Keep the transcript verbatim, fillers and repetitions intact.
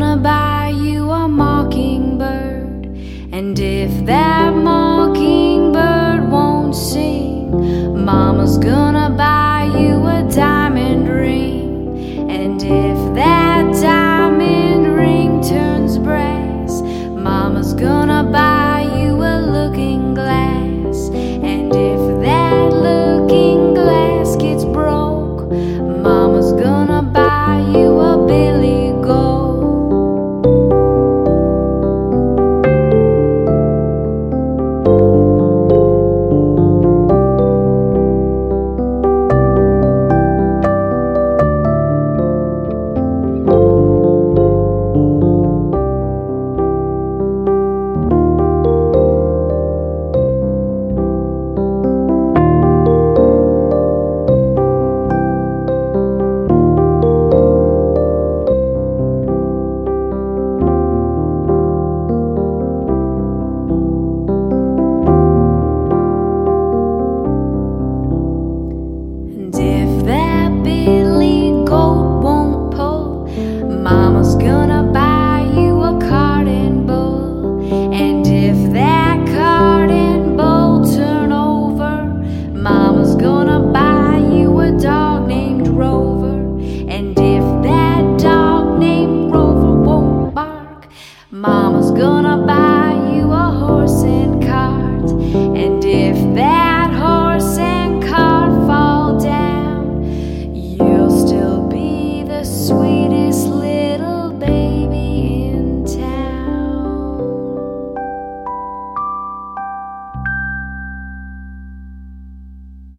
gonna buy you a mockingbird, and if that mockingbird won't sing, Mama's gonna buy you a diamond ring. And if that diamond ring turns brass, Mama's gonna buy you a looking glass. And if that looking glass gets broke, Mama's gonna buy you a billy goat. Mama's gonna buy you a cart and bull. And if that cart and bull turn over, Mama's gonna buy you a dog named Rover. And if that dog named Rover won't bark, Mama's gonna